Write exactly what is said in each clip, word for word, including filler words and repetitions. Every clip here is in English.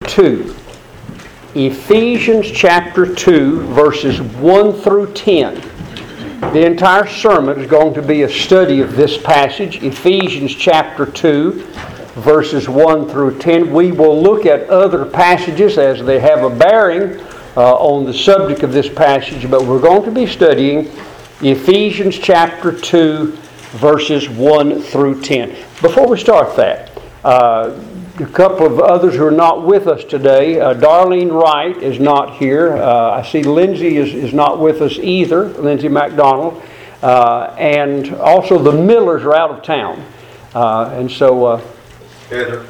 two. Ephesians chapter two, verses one through ten. The entire sermon is going to be a study of this passage, Ephesians chapter two, verses one through ten. We will look at other passages as they have a bearing uh, on the subject of this passage, but we're going to be studying Ephesians chapter two, verses one through ten. Before we start that, uh, a couple of others who are not with us today. Uh, Darlene Wright is not here. Uh, I see Lindsay is, is not with us either, Lindsay McDonald. Uh, and also the Millers are out of town. Uh, and so uh, Heather.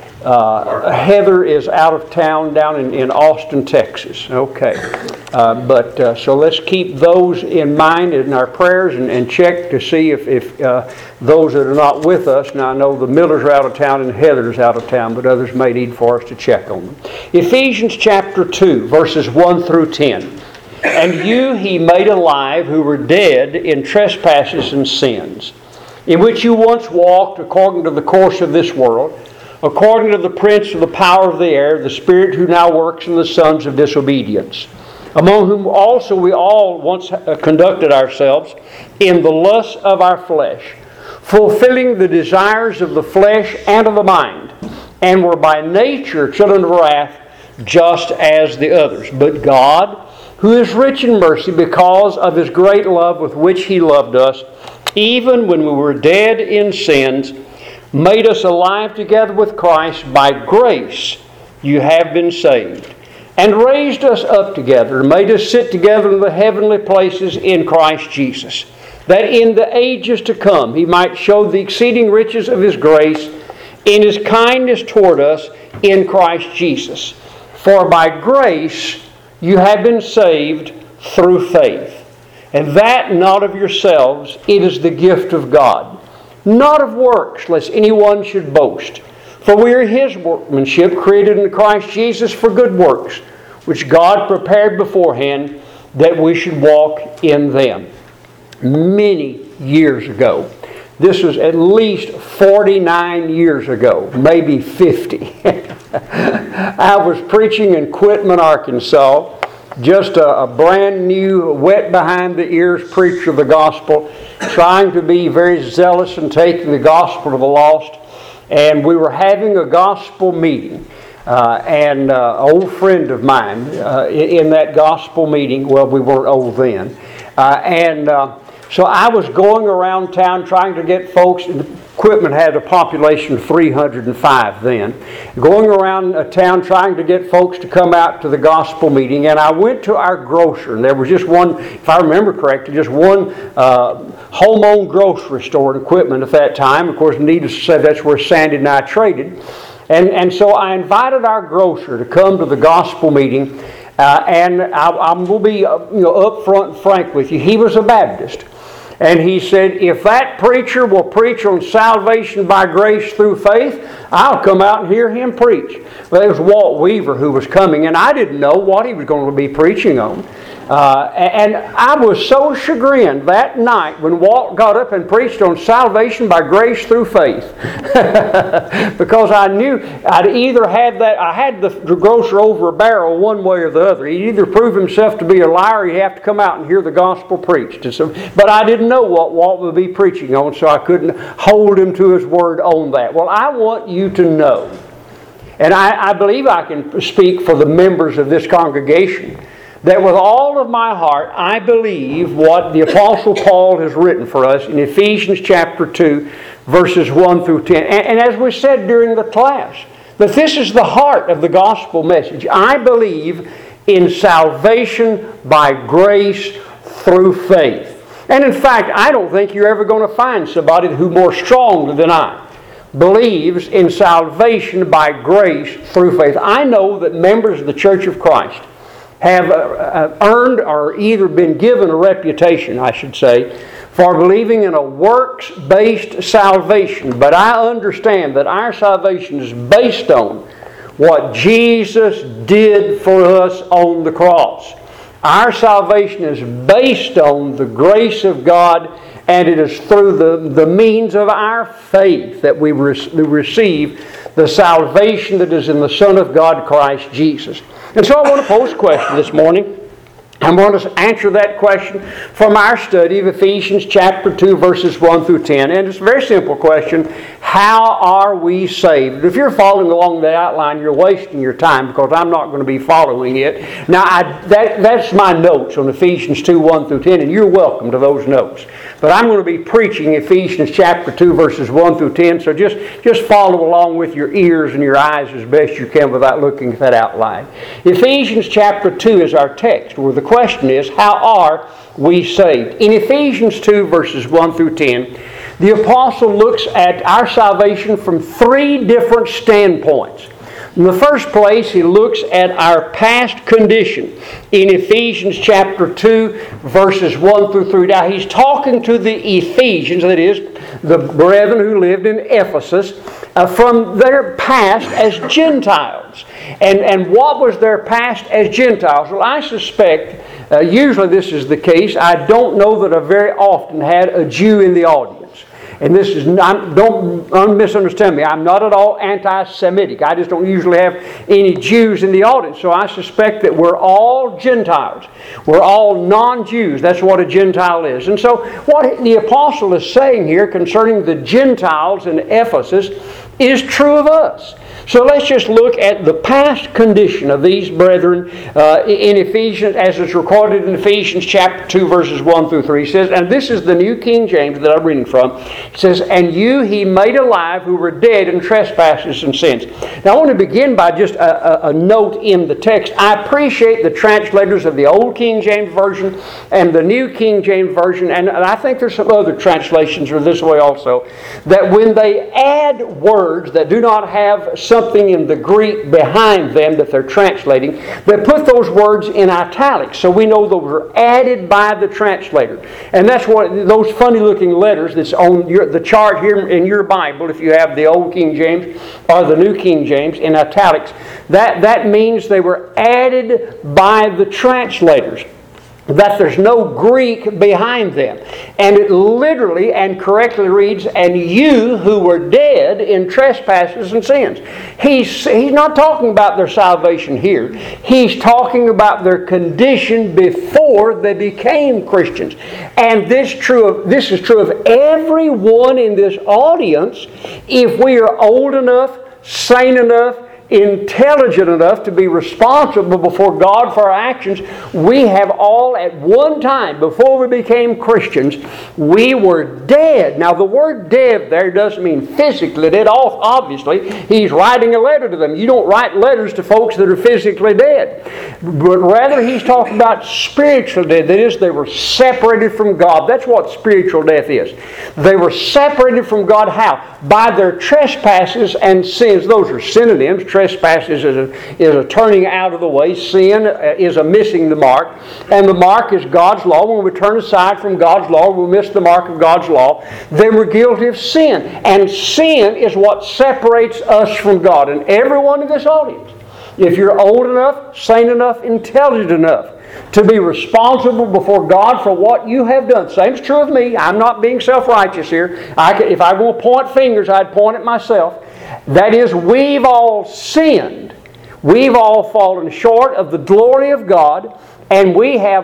Uh, Heather is out of town down in, in Austin, Texas. Okay. Uh, but uh, so let's keep those in mind in our prayers and, and check to see if, if uh, those that are not with us. Now I know the Millers are out of town and Heather's out of town, but others may need for us to check on them. Ephesians chapter two, verses one through ten. And you he made alive who were dead in trespasses and sins, in which you once walked according to the course of this world, according to the prince of the power of the air, the spirit who now works in the sons of disobedience, among whom also we all once conducted ourselves in the lusts of our flesh, fulfilling the desires of the flesh and of the mind, and were by nature children of wrath, just as the others. But God, who is rich in mercy because of His great love with which He loved us, even when we were dead in sins, made us alive together with Christ. By grace you have been saved, and raised us up together, and made us sit together in the heavenly places in Christ Jesus, that in the ages to come He might show the exceeding riches of His grace in His kindness toward us in Christ Jesus. For by grace you have been saved through faith, and that not of yourselves, it is the gift of God, not of works, lest anyone should boast. For we are His workmanship, created in Christ Jesus for good works, which God prepared beforehand that we should walk in them. Many years ago. This was at least forty-nine years ago, maybe fifty. I was preaching in Quitman, Arkansas, just a, a brand new, wet behind the ears preacher of the gospel, trying to be very zealous in taking the gospel to the lost. And we were having a gospel meeting. Uh, and uh, an old friend of mine uh, in, in that gospel meeting, well, we weren't old then. Uh, and uh, so I was going around town trying to get folks. Quitman had a population of three hundred five then. Going around uh, town trying to get folks to come out to the gospel meeting. And I went to our grocer, and there was just one, if I remember correctly, just one uh, home-owned grocery store in Quitman at that time. Of course, needless to say, that's where Sandy and I traded. And, and so I invited our grocer to come to the gospel meeting. Uh, and I, I will be uh, you know, up front and frank with you. He was a Baptist. And he said, if that preacher will preach on salvation by grace through faith, I'll come out and hear him preach. Well, it was Walt Weaver who was coming, and I didn't know what he was going to be preaching on. Uh, and I was so chagrined that night when Walt got up and preached on salvation by grace through faith. Because I knew I'd either had that, I had the grocer over a barrel one way or the other. He'd either prove himself to be a liar or he'd have to come out and hear the gospel preached. And so, but I didn't know what Walt would be preaching on, so I couldn't hold him to his word on that. Well, I want you to know, and I, I believe I can speak for the members of this congregation, that with all of my heart, I believe what the Apostle Paul has written for us in Ephesians chapter two, verses one through ten. And, and as we said during the class, that this is the heart of the gospel message. I believe in salvation by grace through faith. And in fact, I don't think you're ever going to find somebody who more strongly than I believes in salvation by grace through faith. I know that members of the Church of Christ have uh, earned or either been given a reputation, I should say, for believing in a works-based salvation. But I understand that our salvation is based on what Jesus did for us on the cross. Our salvation is based on the grace of God and it is through the, the means of our faith that we re- receive the salvation that is in the Son of God, Christ Jesus. And so I want to pose a question this morning. I'm going to answer that question from our study of Ephesians chapter two, verses one through ten. And it's a very simple question. How are we saved? If you're following along the outline, you're wasting your time because I'm not going to be following it. Now, I, that, that's my notes on Ephesians two, one through ten, and you're welcome to those notes. But I'm going to be preaching Ephesians chapter two, verses one through ten, so just, just follow along with your ears and your eyes as best you can without looking at that outline. Ephesians chapter two is our text, where the question is, how are we saved? In Ephesians two, verses one through ten, the apostle looks at our salvation from three different standpoints. In the first place, he looks at our past condition in Ephesians chapter two, verses one through three. Now, he's talking to the Ephesians, that is, the brethren who lived in Ephesus, uh, from their past as Gentiles. And, and what was their past as Gentiles? Well, I suspect, uh, usually this is the case, I don't know that I very often had a Jew in the audience. And this is not, don't misunderstand me, I'm not at all anti-Semitic. I just don't usually have any Jews in the audience. So I suspect that we're all Gentiles. We're all non-Jews. That's what a Gentile is. And so what the apostle is saying here concerning the Gentiles in Ephesus is true of us. So let's just look at the past condition of these brethren uh, in Ephesians, as it's recorded in Ephesians chapter two, verses one through three. It says, and this is the New King James that I'm reading from. It says, and you he made alive who were dead in trespasses and sins. Now I want to begin by just a, a, a note in the text. I appreciate the translators of the Old King James Version and the New King James Version, and I think there's some other translations are this way also, that when they add words that do not have some something in the Greek behind them that they're translating, they put those words in italics, so we know those were added by the translator. And that's what those funny looking letters that's on your, the chart here in your Bible, if you have the Old King James or the New King James in italics, that, that means they were added by the translators, that there's no Greek behind them. And it literally and correctly reads, and you who were dead in trespasses and sins. He's, he's not talking about their salvation here. He's talking about their condition before they became Christians. And this, true of, this is true of everyone in this audience if we are old enough, sane enough, intelligent enough to be responsible before God for our actions. We have all at one time, before we became Christians, we were dead. Now the word dead there doesn't mean physically dead. Obviously, he's writing a letter to them. You don't write letters to folks that are physically dead. But rather he's talking about spiritual death. That is, they were separated from God. That's what spiritual death is. They were separated from God. How? By their trespasses and sins. Those are synonyms. Trespasses is a, is a turning out of the way. Sin is a missing the mark. And the mark is God's law. When we turn aside from God's law, we miss the mark of God's law. Then we're guilty of sin. And sin is what separates us from God. And everyone in this audience, if you're old enough, sane enough, intelligent enough to be responsible before God for what you have done. Same's true of me. I'm not being self-righteous here. I could, if I want to point fingers, I'd point at myself. That is, we've all sinned. We've all fallen short of the glory of God, and we have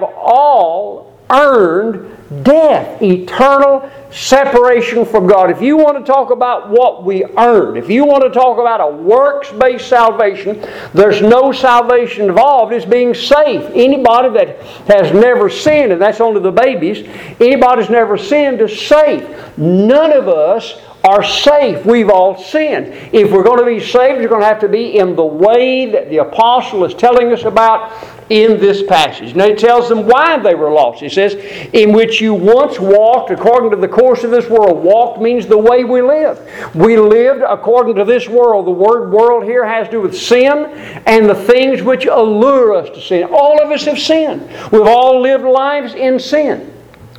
all earned death, eternal separation from God. If you want to talk about what we earned, if you want to talk about a works-based salvation, there's no salvation involved. It's being saved. Anybody that has never sinned, and that's only the babies, anybody who's never sinned is safe. None of us are safe. We've all sinned. If we're going to be saved, we're going to have to be in the way that the apostle is telling us about in this passage. Now it tells them why they were lost. It says, in which you once walked according to the course of this world. Walked means the way we lived. We lived according to this world. The word world here has to do with sin and the things which allure us to sin. All of us have sinned. We've all lived lives in sin.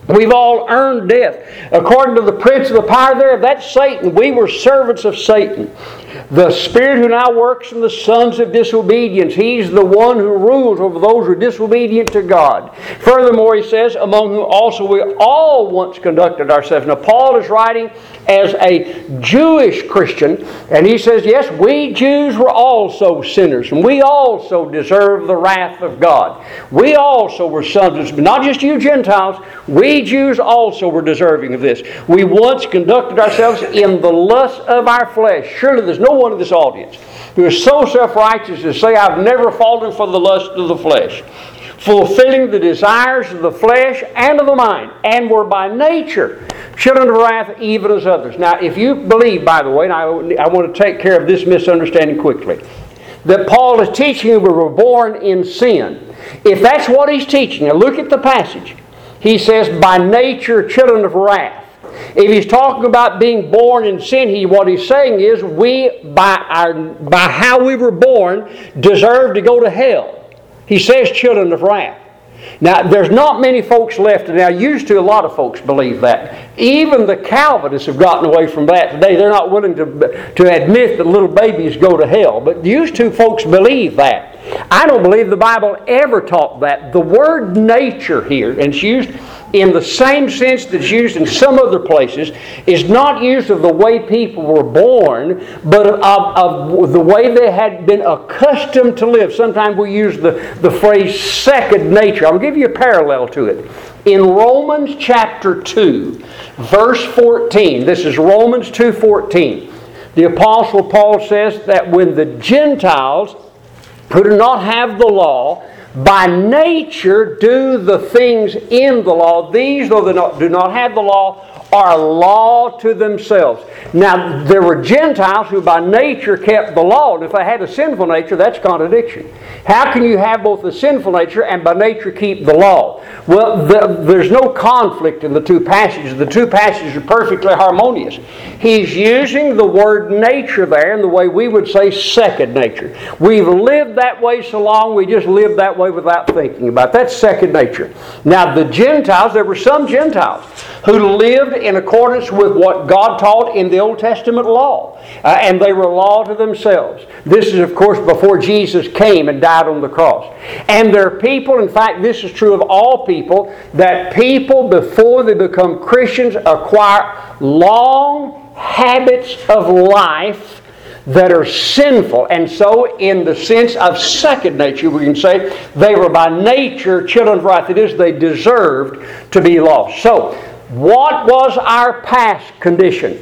We've all earned death. According to the prince of the power thereof, that's Satan. We were servants of Satan. The Spirit who now works in the sons of disobedience, He's the one who rules over those who are disobedient to God. Furthermore, he says, among whom also we all once conducted ourselves. Now, Paul is writing as a Jewish Christian, and he says, yes, we Jews were also sinners, and we also deserve the wrath of God. We also were sons, but not just you Gentiles, we Jews also were deserving of this. We once conducted ourselves in the lust of our flesh. Surely there's no one in this audience who is so self-righteous to say, I've never fallen for the lust of the flesh, fulfilling the desires of the flesh and of the mind, and were by nature children of wrath even as others. Now, if you believe, by the way, and I, I want to take care of this misunderstanding quickly, that Paul is teaching you we were born in sin. If that's what he's teaching, now look at the passage. He says, by nature children of wrath. If he's talking about being born in sin, he, what he's saying is we, by our, by how we were born, deserve to go to hell. He says children of wrath. Now, there's not many folks left. Now, used to, a lot of folks believe that. Even the Calvinists have gotten away from that today. They're not willing to, to admit that little babies go to hell. But used to folks believe that. I don't believe the Bible ever taught that. The word nature here, and it's used in the same sense that's used in some other places, is not used of the way people were born, but of, of the way they had been accustomed to live. Sometimes we use the, the phrase second nature. I'll give you a parallel to it. In Romans chapter two, verse fourteen, this is Romans two fourteen, the Apostle Paul says that when the Gentiles who do not have the law, by nature do the things in the law. These, though they not, do not have the law, are law to themselves. Now, there were Gentiles who by nature kept the law. And if they had a sinful nature, that's contradiction. How can you have both a sinful nature and by nature keep the law? Well, the, there's no conflict in the two passages. The two passages are perfectly harmonious. He's using the word nature there in the way we would say second nature. We've lived that way so long, we just live that way without thinking about it. That's second nature. Now, the Gentiles, there were some Gentiles who lived in accordance with what God taught in the Old Testament law. Uh, and they were law to themselves. This is, of course, before Jesus came and died on the cross. And there are people, in fact, this is true of all people, that people, before they become Christians, acquire long habits of life that are sinful. And so, in the sense of second nature, we can say they were by nature children of wrath. It is, they deserved to be lost. So, what was our past condition?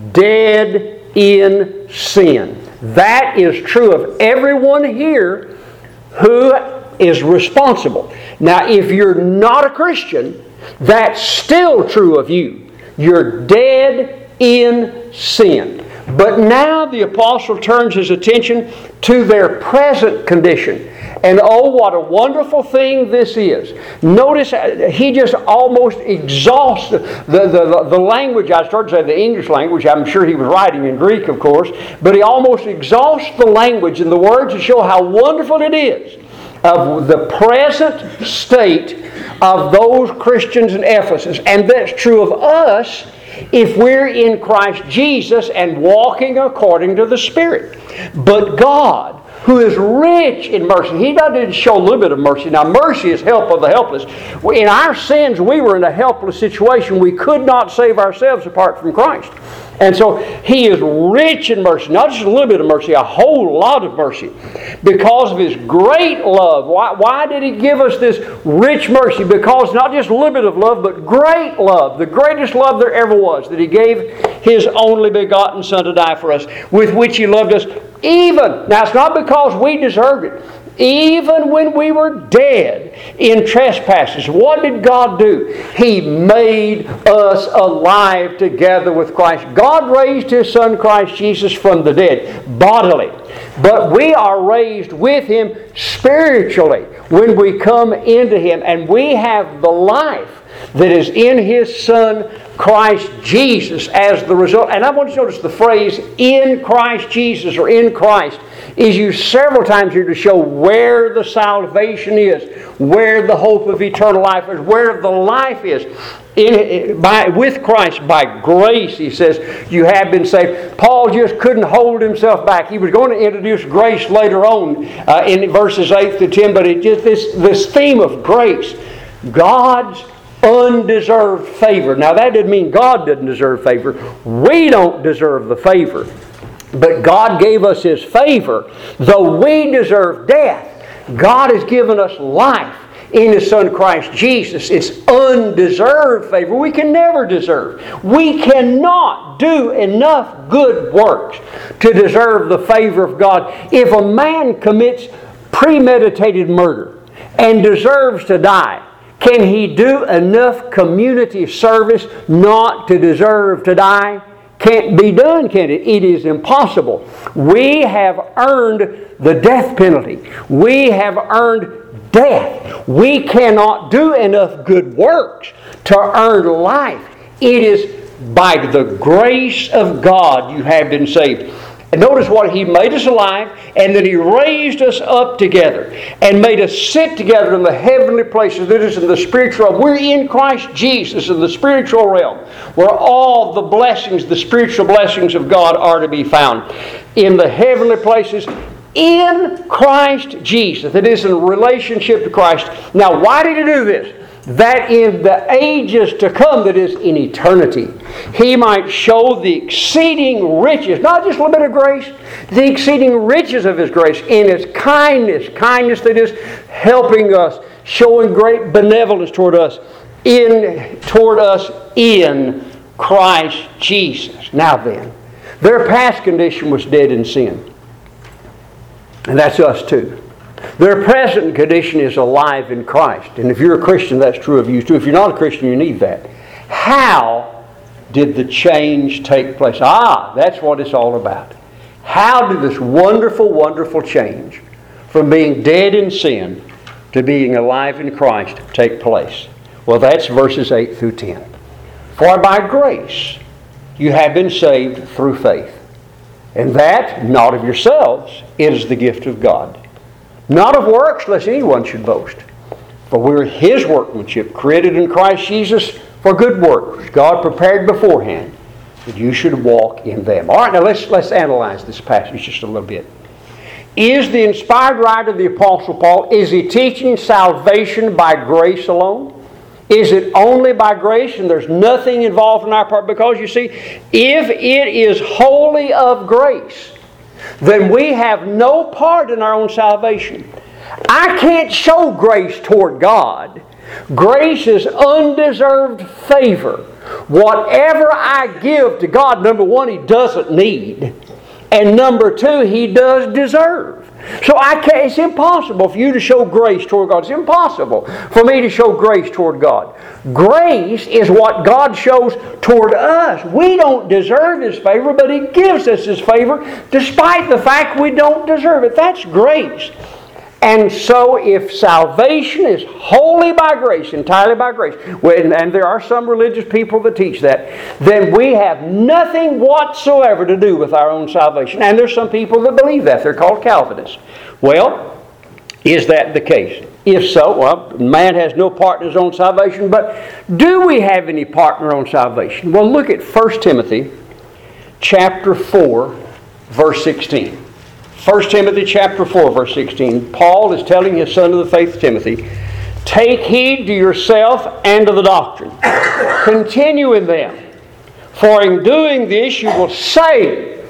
Dead in sin. That is true of everyone here who is responsible. Now, if you're not a Christian, that's still true of you. You're dead in sin. But now the apostle turns his attention to their present condition. And oh, what a wonderful thing this is. Notice he just almost exhausts the, the, the, the language. I started to say the English language. I'm sure he was writing in Greek, of course. But he almost exhausts the language in the words to show how wonderful it is of the present state of those Christians in Ephesus. And that's true of us if we're in Christ Jesus and walking according to the Spirit. But God, who is rich in mercy, He doesn't show a little bit of mercy. Now, mercy is help of the helpless. In our sins, we were in a helpless situation. We could not save ourselves apart from Christ. And so He is rich in mercy. Not just a little bit of mercy, a whole lot of mercy. Because of His great love. Why, why did He give us this rich mercy? Because not just a little bit of love, but great love. The greatest love there ever was. That He gave His only begotten Son to die for us. With which He loved us even. Now, it's not because we deserved it. Even when we were dead in trespasses, what did God do? He made us alive together with Christ. God raised His Son Christ Jesus from the dead, bodily. But we are raised with Him spiritually when we come into Him. And we have the life that is in His Son Christ Jesus as the result. And I want you to notice the phrase in Christ Jesus or in Christ is used several times here to show where the salvation is, where the hope of eternal life is, where the life is. In, by, with Christ by grace, he says, you have been saved. Paul just couldn't hold himself back. He was going to introduce grace later on uh, in verses eight to ten, but it just this, this theme of grace, God's undeserved favor. Now that doesn't mean God doesn't deserve favor. We don't deserve the favor. But God gave us His favor. Though we deserve death, God has given us life in His Son Christ Jesus. It's undeserved favor. We can never deserve. We cannot do enough good works to deserve the favor of God. If a man commits premeditated murder and deserves to die, can he do enough community service not to deserve to die? Can't be done, can it? It is impossible. We have earned the death penalty. We have earned death. We cannot do enough good works to earn life. It is by the grace of God you have been saved. And notice what He made us alive, and then He raised us up together and made us sit together in the heavenly places. That is in the spiritual realm. We're in Christ Jesus in the spiritual realm, where all the blessings, the spiritual blessings of God are to be found. In the heavenly places, in Christ Jesus. That is in relationship to Christ. Now, why did He do this? That in the ages to come, that is in eternity, He might show the exceeding riches, not just a little bit of grace, the exceeding riches of His grace in His kindness, kindness that is helping us, showing great benevolence toward us, in toward us in Christ Jesus. Now then, their past condition was dead in sin. And that's us too. Their present condition is alive in Christ. And if you're a Christian, that's true of you too. If you're not a Christian, you need that. How did the change take place? Ah, that's what it's all about. How did this wonderful, wonderful change from being dead in sin to being alive in Christ take place? Well, that's verses eight through ten. For by grace you have been saved through faith. And that, not of yourselves, it is the gift of God. Not of works, lest anyone should boast. For we're His workmanship, created in Christ Jesus for good works, which God prepared beforehand, that you should walk in them. All right, now let's, let's analyze this passage just a little bit. Is the inspired writer, the Apostle Paul, is he teaching salvation by grace alone? Is it only by grace and there's nothing involved on our part? Because you see, if it is wholly of grace, then we have no part in our own salvation. I can't show grace toward God. Grace is undeserved favor. Whatever I give to God, number one, He doesn't need. And number two, He does deserve. So I can't, it's impossible for you to show grace toward God. It's impossible for me to show grace toward God. Grace is what God shows toward us. We don't deserve His favor, but He gives us His favor despite the fact we don't deserve it. That's grace. And so if salvation is wholly by grace, entirely by grace, and there are some religious people that teach that, then we have nothing whatsoever to do with our own salvation. And there's some people that believe that. They're called Calvinists. Well, is that the case? If so, well, man has no part in his own salvation, but do we have any part in our own salvation? Well, look at First Timothy chapter four, verse sixteen. First Timothy chapter four, verse sixteen. Paul is telling his son of the faith, Timothy, take heed to yourself and to the doctrine. Continue in them. For in doing this you will save.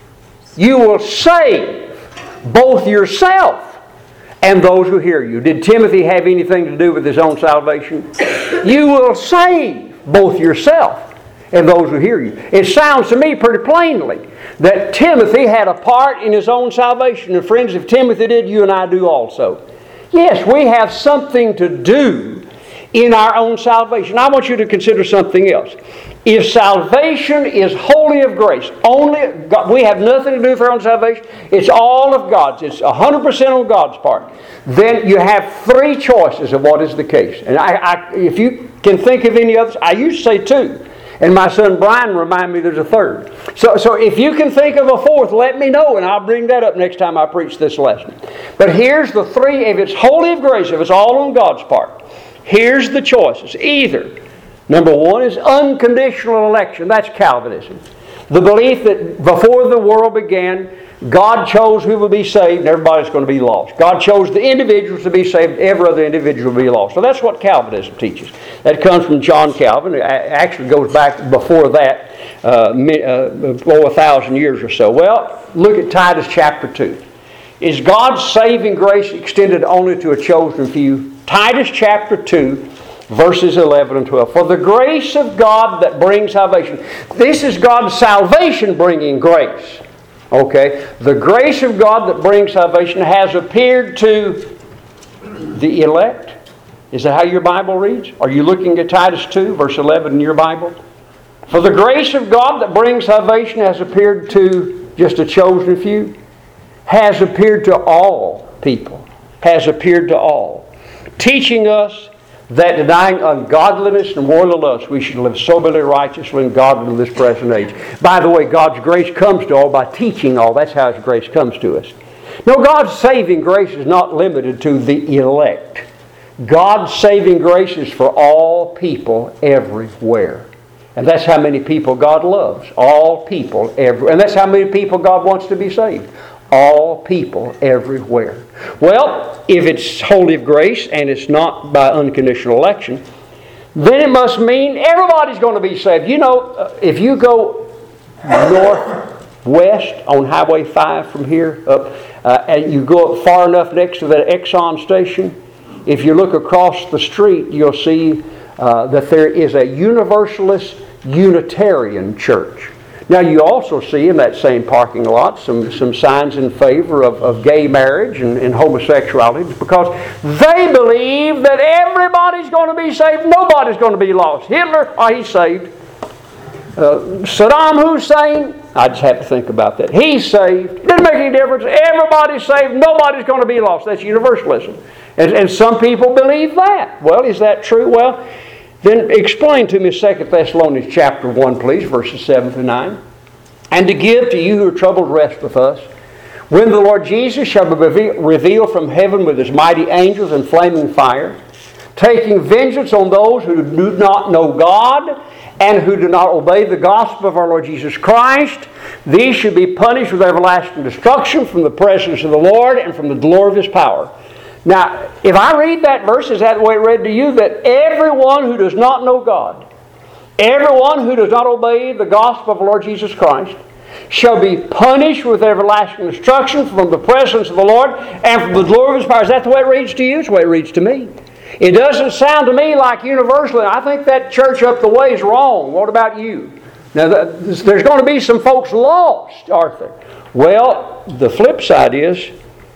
You will save both yourself and those who hear you. Did Timothy have anything to do with his own salvation? You will save both yourself and those who hear you. It sounds to me pretty plainly that Timothy had a part in his own salvation. And friends, if Timothy did, you and I do also. Yes, we have something to do in our own salvation. I want you to consider something else. If salvation is wholly of grace, only God, we have nothing to do with our own salvation, it's all of God's, it's one hundred percent on God's part, then you have three choices of what is the case. And I, I, if you can think of any others, I used to say two. And my son Brian reminded me there's a third. So, so if you can think of a fourth, let me know, and I'll bring that up next time I preach this lesson. But here's the three, if it's wholly of grace, if it's all on God's part, here's the choices. Either Number one is unconditional election. That's Calvinism. The belief that before the world began, God chose who will be saved and everybody's going to be lost. God chose the individuals to be saved, every other individual will be lost. So that's what Calvinism teaches. That comes from John Calvin. It actually goes back before that, uh, uh, oh, a thousand years or so. Well, look at Titus chapter two. Is God's saving grace extended only to a chosen few? Titus chapter two, verses eleven and twelve. For the grace of God that brings salvation. This is God's salvation bringing grace. Okay, the grace of God that brings salvation has appeared to the elect. Is that how your Bible reads? Are you looking at Titus two, verse eleven in your Bible? For the grace of God that brings salvation has appeared to just a chosen few. Has appeared to all people. Has appeared to all. Teaching us that denying ungodliness and worldly lust, we should live soberly, righteously, and godly in this present age. By the way, God's grace comes to all by teaching all. That's how His grace comes to us. No, God's saving grace is not limited to the elect. God's saving grace is for all people everywhere. And that's how many people God loves. All people everywhere. And that's how many people God wants to be saved. All people everywhere. Well, if it's wholly of grace and it's not by unconditional election, then it must mean everybody's going to be saved. You know, if you go northwest on Highway five from here, up, uh, and you go up far enough next to that Exxon station, if you look across the street, you'll see uh, that there is a Universalist Unitarian church. Now you also see in that same parking lot some, some signs in favor of, of gay marriage and, and homosexuality, because they believe that everybody's going to be saved, nobody's going to be lost. Hitler, oh, he's saved. Uh, Saddam Hussein, I just have to think about that. He's saved. Doesn't make any difference. Everybody's saved, nobody's going to be lost. That's universalism. And, and some people believe that. Well, is that true? Well, then explain to me Second Thessalonians chapter one, please, verses seven through nine. And to give to you who are troubled rest with us, when the Lord Jesus shall be revealed from heaven with His mighty angels in flaming fire, taking vengeance on those who do not know God and who do not obey the gospel of our Lord Jesus Christ. These should be punished with everlasting destruction from the presence of the Lord and from the glory of His power. Now, if I read that verse, is that the way it read to you? That everyone who does not know God, everyone who does not obey the gospel of the Lord Jesus Christ, shall be punished with everlasting destruction from the presence of the Lord and from the glory of His power. Is that the way it reads to you? It's the way it reads to me. It doesn't sound to me like universally. I think that church up the way is wrong. What about you? Now, there's going to be some folks lost, aren't there? Well, the flip side is,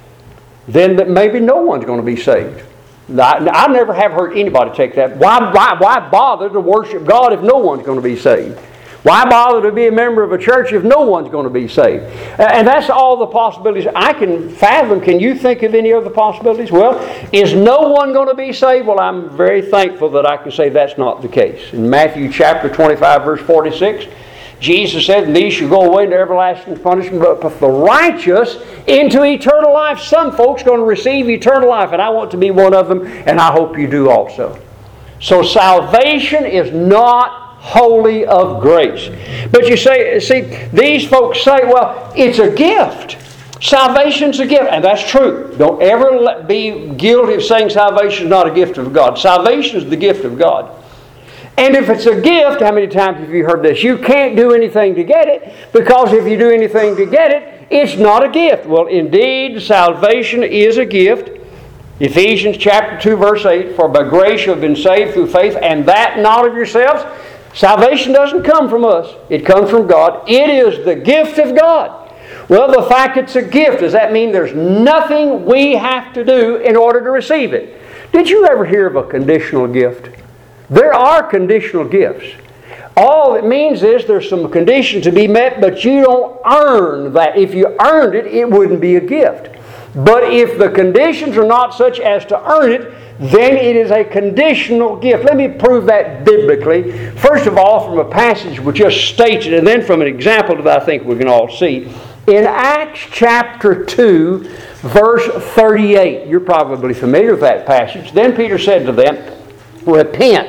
then that maybe no one's going to be saved. I, I never have heard anybody take that. Why, why, why bother to worship God if no one's going to be saved? Why bother to be a member of a church if no one's going to be saved? And that's all the possibilities I can fathom. Can you think of any other possibilities? Well, is no one going to be saved? Well, I'm very thankful that I can say that's not the case. In Matthew chapter twenty-five, verse forty-six, Jesus said, and these shall go away into everlasting punishment, but for the righteous into eternal life. Some folks are going to receive eternal life, and I want to be one of them, and I hope you do also. So salvation is not wholly of grace. But you say, see, these folks say, well, it's a gift. Salvation's a gift, and that's true. Don't ever be guilty of saying salvation is not a gift of God. Salvation is the gift of God. And if it's a gift, how many times have you heard this? You can't do anything to get it, because if you do anything to get it, it's not a gift. Well, indeed, salvation is a gift. Ephesians chapter two, verse eight, for by grace you have been saved through faith, and that not of yourselves. Salvation doesn't come from us. It comes from God. It is the gift of God. Well, the fact it's a gift, does that mean there's nothing we have to do in order to receive it? Did you ever hear of a conditional gift? There are conditional gifts. All it means is there's some conditions to be met, but you don't earn that. If you earned it, it wouldn't be a gift. But if the conditions are not such as to earn it, then it is a conditional gift. Let me prove that biblically. First of all, from a passage which just states it, and then from an example that I think we can all see. In Acts chapter two, verse thirty-eight, you're probably familiar with that passage. Then Peter said to them, repent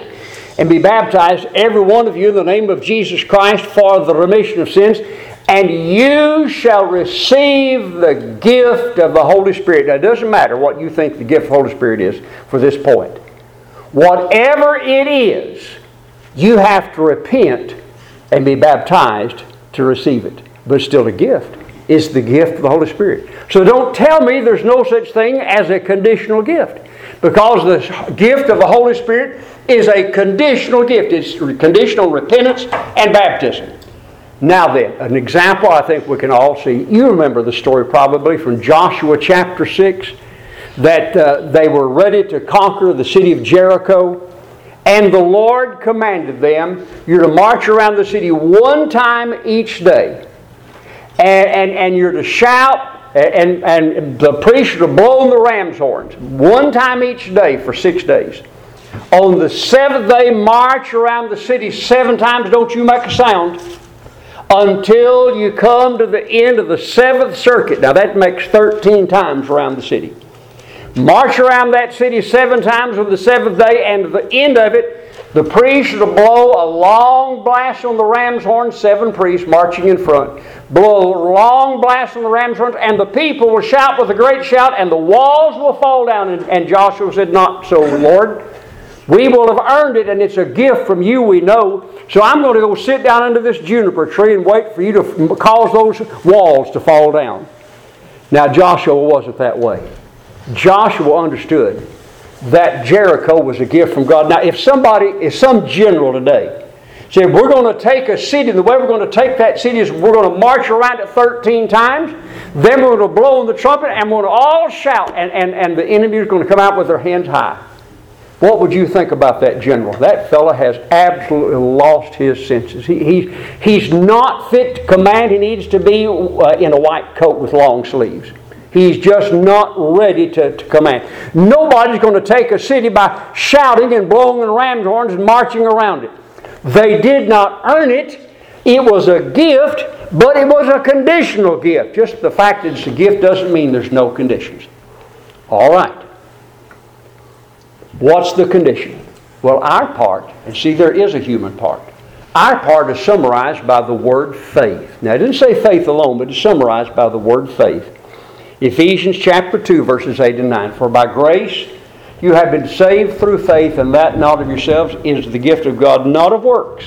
and be baptized, every one of you, in the name of Jesus Christ for the remission of sins, and you shall receive the gift of the Holy Spirit. Now, it doesn't matter what you think the gift of the Holy Spirit is for this point. Whatever it is, you have to repent and be baptized to receive it. But it's still a gift. It's the gift of the Holy Spirit. So don't tell me there's no such thing as a conditional gift. Because the gift of the Holy Spirit is a conditional gift. It's conditional repentance and baptism. Now then, an example I think we can all see. You remember the story probably from Joshua chapter six, that uh, they were ready to conquer the city of Jericho. And the Lord commanded them, you're to march around the city one time each day. And, and, and you're to shout, and, and the priest are to blow on the ram's horns one time each day for six days. On the seventh day, march around the city seven times. Don't you make a sound until you come to the end of the seventh circuit. Now that makes thirteen times around the city. March around that city seven times on the seventh day, and at the end of it, the priest will blow a long blast on the ram's horn, seven priests marching in front. Blow a long blast on the ram's horn, and the people will shout with a great shout, and the walls will fall down. And, and Joshua said, not so, Lord. We will have earned it, and it's a gift from you, we know. So I'm going to go sit down under this juniper tree and wait for you to cause those walls to fall down. Now Joshua wasn't that way. Joshua understood that Jericho was a gift from God. Now if somebody, if some general today said, we're going to take a city, and the way we're going to take that city is we're going to march around it thirteen times, then we're going to blow on the trumpet, and we're going to all shout, and, and, and the enemy is going to come out with their hands high. What would you think about that general? That fellow has absolutely lost his senses. He, he, he's not fit to command. He needs to be uh, in a white coat with long sleeves. He's just not ready to, to command. Nobody's going to take a city by shouting and blowing the ram's horns and marching around it. They did not earn it. It was a gift, but it was a conditional gift. Just the fact that it's a gift doesn't mean there's no conditions. All right. What's the condition? Well, our part, and see there is a human part. Our part is summarized by the word faith. Now it didn't say faith alone, but it's summarized by the word faith. Ephesians chapter two, verses eight and nine. For by grace you have been saved through faith, and that not of yourselves is the gift of God, not of works,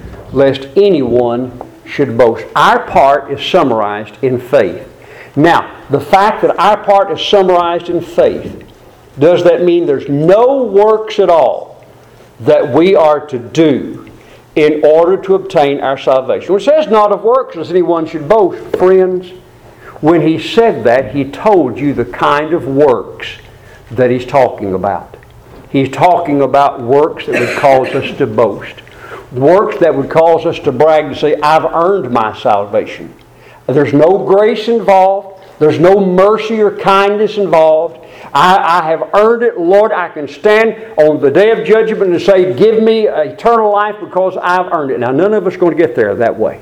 lest anyone should boast. Our part is summarized in faith. Now, the fact that our part is summarized in faith, does that mean there's no works at all that we are to do in order to obtain our salvation? When it says not of works, lest anyone should boast, friends, when he said that, he told you the kind of works that he's talking about. He's talking about works that would cause us to boast. Works that would cause us to brag and say, I've earned my salvation. There's no grace involved. There's no mercy or kindness involved. I, I have earned it. Lord, I can stand on the day of judgment and say, give me eternal life because I've earned it. Now, none of us are going to get there that way.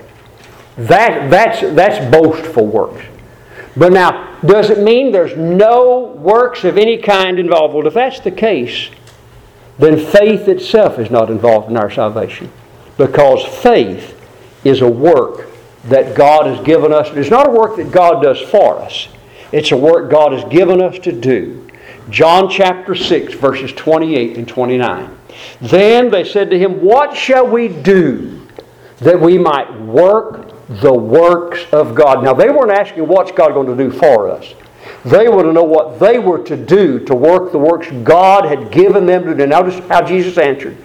That, that's, that's boastful works. But now, does it mean there's no works of any kind involved? Well, if that's the case, then faith itself is not involved in our salvation. Because faith is a work that God has given us. It's not a work that God does for us. It's a work God has given us to do. John chapter six, verses twenty-eight and twenty-nine. Then they said to him, what shall we do that we might work the works of God? Now they weren't asking what's God going to do for us. They want to know what they were to do to work the works God had given them to do. Notice how Jesus answered.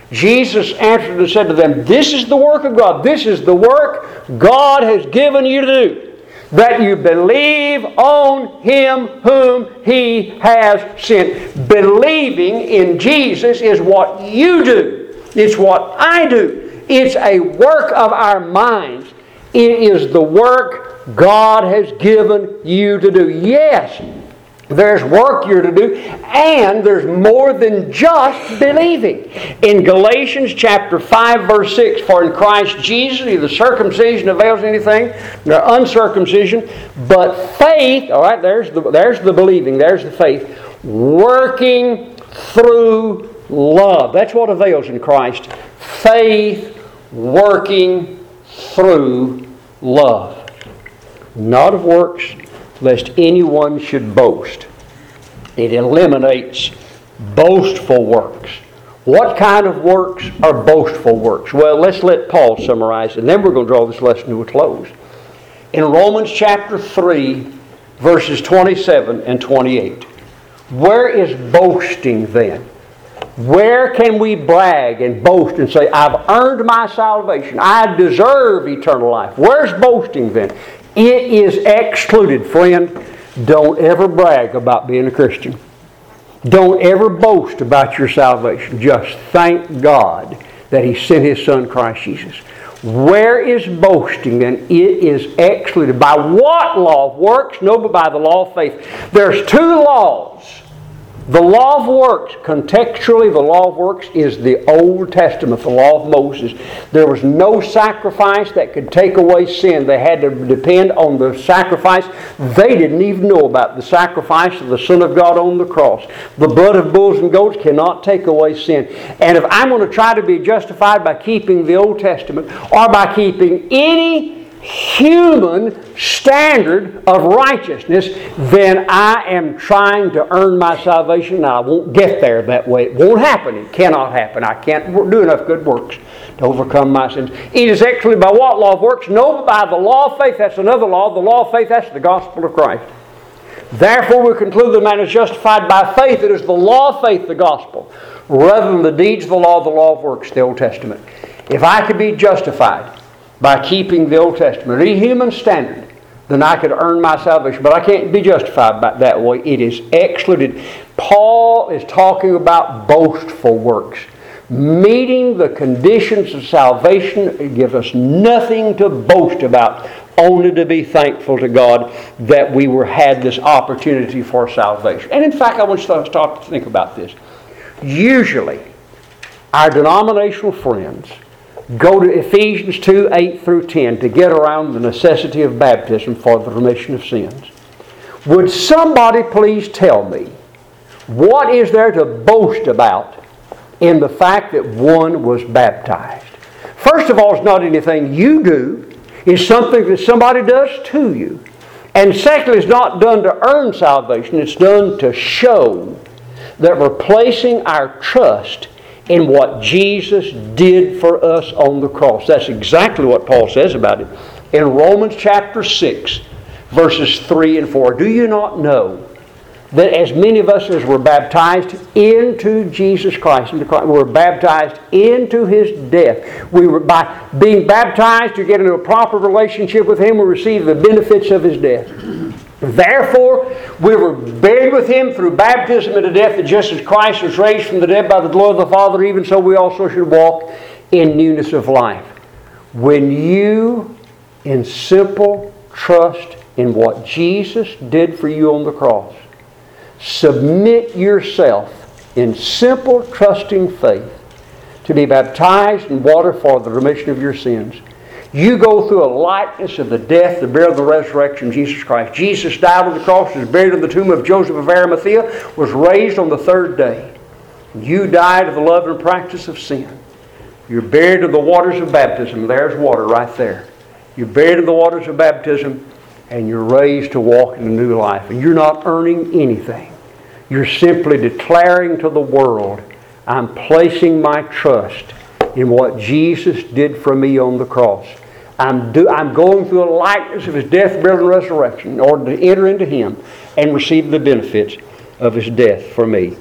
Jesus answered and said to them, this is the work of God. This is the work God has given you to do. That you believe on Him whom He has sent. Believing in Jesus is what you do. It's what I do. It's a work of our minds. It is the work God has given you to do. Yes, there's work you're to do, and there's more than just believing. In Galatians chapter five, verse six, for in Christ Jesus neither circumcision avails anything, nor uncircumcision, but faith, all right, there's the, there's the believing, there's the faith, working through love. That's what avails in Christ. Faith working through love. Not of works, lest anyone should boast. It eliminates boastful works. What kind of works are boastful works? Well, let's let Paul summarize, and then we're going to draw this lesson to a close. In Romans chapter three, verses twenty-seven and twenty-eight. Where is boasting then? Where can we brag and boast and say, I've earned my salvation, I deserve eternal life? Where's boasting then? It is excluded, friend. Don't ever brag about being a Christian. Don't ever boast about your salvation. Just thank God that He sent His Son Christ Jesus. Where is boasting then? It is excluded. By what law of works? No, but by the law of faith. There's two laws. The law of works, contextually, the law of works is the Old Testament, the law of Moses. There was no sacrifice that could take away sin. They had to depend on the sacrifice. They didn't even know about the sacrifice of the Son of God on the cross. The blood of bulls and goats cannot take away sin. And if I'm going to try to be justified by keeping the Old Testament or by keeping any human standard of righteousness, then I am trying to earn my salvation, and I won't get there that way. It won't happen. It cannot happen. I can't do enough good works to overcome my sins. It is actually by what law of works? No, by the law of faith. That's another law. The law of faith, that's the gospel of Christ. Therefore we conclude the man is justified by faith. It is the law of faith, the gospel, rather than the deeds of the law, the law of works, the Old Testament. If I could be justified by keeping the Old Testament, a human standard, then I could earn my salvation. But I can't be justified by that way. It is excluded. Paul is talking about boastful works. Meeting the conditions of salvation gives us nothing to boast about, only to be thankful to God that we were had this opportunity for salvation. And in fact, I want you to stop to think about this. Usually, our denominational friends go to Ephesians two, eight through ten to get around the necessity of baptism for the remission of sins. Would somebody please tell me, what is there to boast about in the fact that one was baptized? First of all, it's not anything you do. It's something that somebody does to you. And secondly, it's not done to earn salvation. It's done to show that we're placing our trust in what Jesus did for us on the cross. That's exactly what Paul says about it. In Romans chapter six, verses three and four, do you not know that as many of us as were baptized into Jesus Christ, into Christ, were baptized into His death? We were, by being baptized to get into a proper relationship with Him, we receive the benefits of His death. Therefore, we were buried with Him through baptism into death, that just as Christ was raised from the dead by the glory of the Father, even so we also should walk in newness of life. When you, in simple trust in what Jesus did for you on the cross, submit yourself in simple trusting faith to be baptized in water for the remission of your sins, you go through a likeness of the death, the burial, the resurrection of Jesus Christ. Jesus died on the cross, was buried in the tomb of Joseph of Arimathea, was raised on the third day. You died of the love and practice of sin. You're buried in the waters of baptism. There's water right there. You're buried in the waters of baptism, and you're raised to walk in a new life. And you're not earning anything. You're simply declaring to the world, I'm placing my trust in what Jesus did for me on the cross. I'm, do, I'm going through a likeness of His death, burial, and resurrection in order to enter into Him and receive the benefits of His death for me.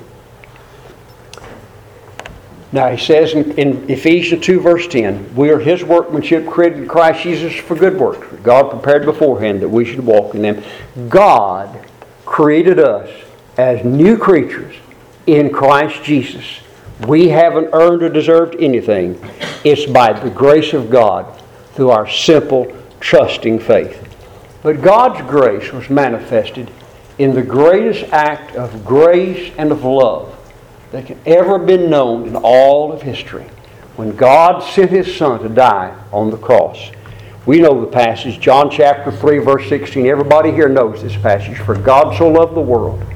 Now he says in, in Ephesians two verse ten, we are His workmanship created in Christ Jesus for good works, God prepared beforehand that we should walk in them. God created us as new creatures in Christ Jesus. We haven't earned or deserved anything. It's by the grace of God through our simple, trusting faith. But God's grace was manifested in the greatest act of grace and of love that can ever been known in all of history, when God sent His Son to die on the cross. We know the passage, John chapter three, verse sixteen. Everybody here knows this passage. For God so loved the world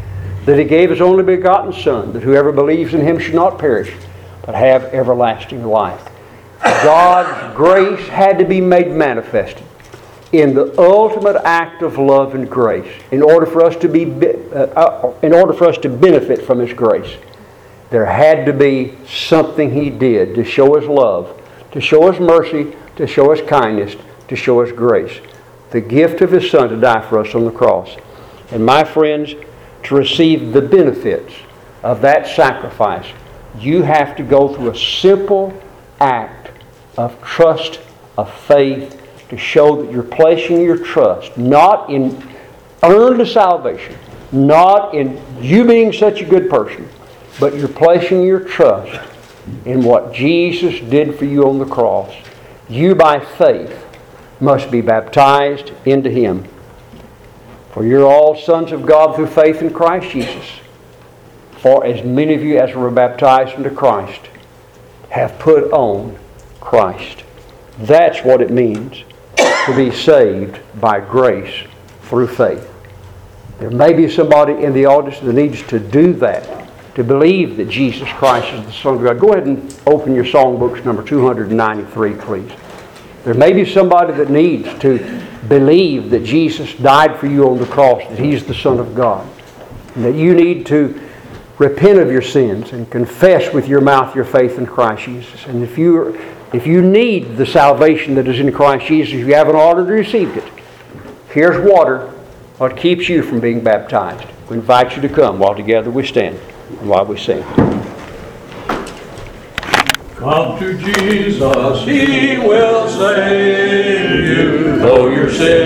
that He gave His only begotten Son, that whoever believes in Him should not perish, but have everlasting life. God's grace had to be made manifested in the ultimate act of love and grace in order for us to be uh, uh, in order for us to benefit from His grace. There had to be something He did to show His love, to show His mercy, to show His kindness, to show His grace. The gift of His Son to die for us on the cross. And my friends, to receive the benefits of that sacrifice, you have to go through a simple act of trust, of faith, to show that you're placing your trust not in earned salvation, not in you being such a good person, but you're placing your trust in what Jesus did for you on the cross. You, by faith, must be baptized into Him. For you're all sons of God through faith in Christ Jesus. For as many of you as were baptized into Christ have put on Christ. That's what it means to be saved by grace through faith. There may be somebody in the audience that needs to do that, to believe that Jesus Christ is the Son of God. Go ahead and open your songbooks, number two ninety-three, please. There may be somebody that needs to believe that Jesus died for you on the cross, that He's the Son of God, and that you need to repent of your sins and confess with your mouth your faith in Christ Jesus. And if you if you need the salvation that is in Christ Jesus, if you haven't already received it, here's water, what keeps you from being baptized. We invite you to come while together we stand and while we sing. Come to Jesus, He will save you, though your sin